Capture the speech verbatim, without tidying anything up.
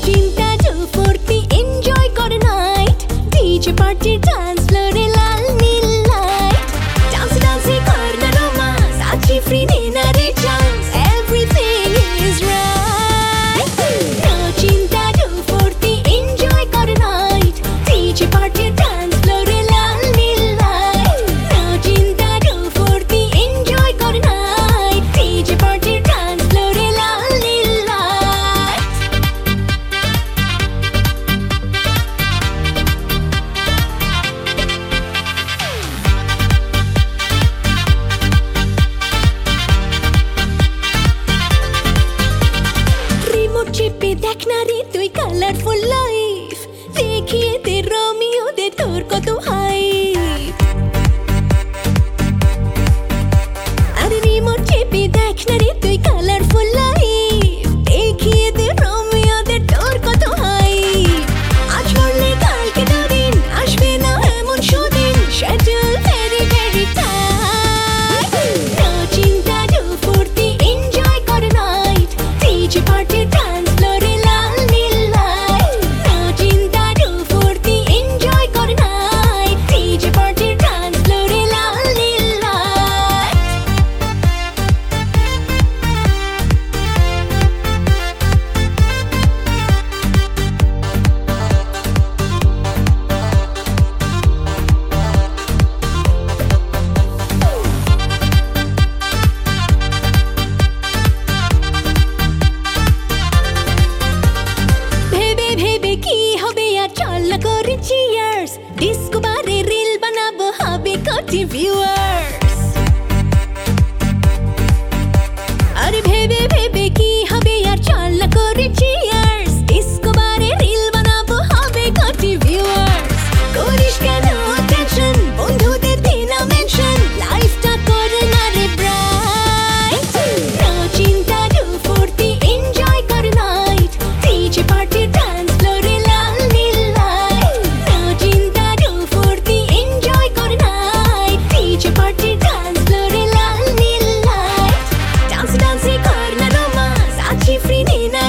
চিন্তা do ফুর্তি enjoy করে নাইট ডিজে পার্টি ডান্স ফ্লোরে লাল নীল লাইট ডান্স ডান্সে কর না রোমান্স আছি ফ্রি নে না রে chance everything is right no চিন্তা do ফুর্তি এনজয় করে নাইট ডিজে পার্টি ডান্স ফ্লোরে লাল নীল লাইট নো চিন্তা do ফুর্তি এনজয় করে নাইট ডিজে পার্টি ডান্স ফ্লোরে লাল নীল লাইট রিমোট চেপে দেখ না রে তুই কালারফুল লাইফ দেখিয়ে দে রোমিও দে তোর কত হাইপ আরে রিমোট চেপে দেখ না রে তুই কালারফুল লাইফ দেখিয়ে দে রোমিও দে তোর কত হাইপ আজ মরলে কালকে দুদিন আসবে না এমন সুদিন schedule very very tight no চিন্তা do ফুর্তি এনজয় করে নাইট ডিজে পার্টি ডান্স ফ্লোরে লাল নীল লাইট নো চিন্তা do ফুর্তি এনজয় করে নাইট ডিজে পার্টি ডান্স ফ্লোরে লাল নীল লাইট ভেবে ভেবে কি হবে আর চল না করে চিয়ার্স ডিস্কো বারে রিল বানাবো হবে কোটি ভিউয়ার্স আরে ভেবে ভেবে কি হবে আর চল না করে চিয়ার্স ডিস্কো বারে রিল বানাবো হবে কোটি ভিউয়ার্স করিস কেন টেনশন বন্ধুদের দে না মেনশন লাইফটা করে না রে ব্রাইট নো চিন্তা do ফুর্তি এনজয় করে নাইট ডিজে পার্টি ডান্স ফ্লোরে লাল নীল লাইট নো চিন্তা do ফুর্তি এনজয় করে নাইট ডিজে পার্টি ডান্স ফ্লোরে লাল নীল লাইট ডান্স ডান্সে কর না রোমান্স আছি ফ্রি নে না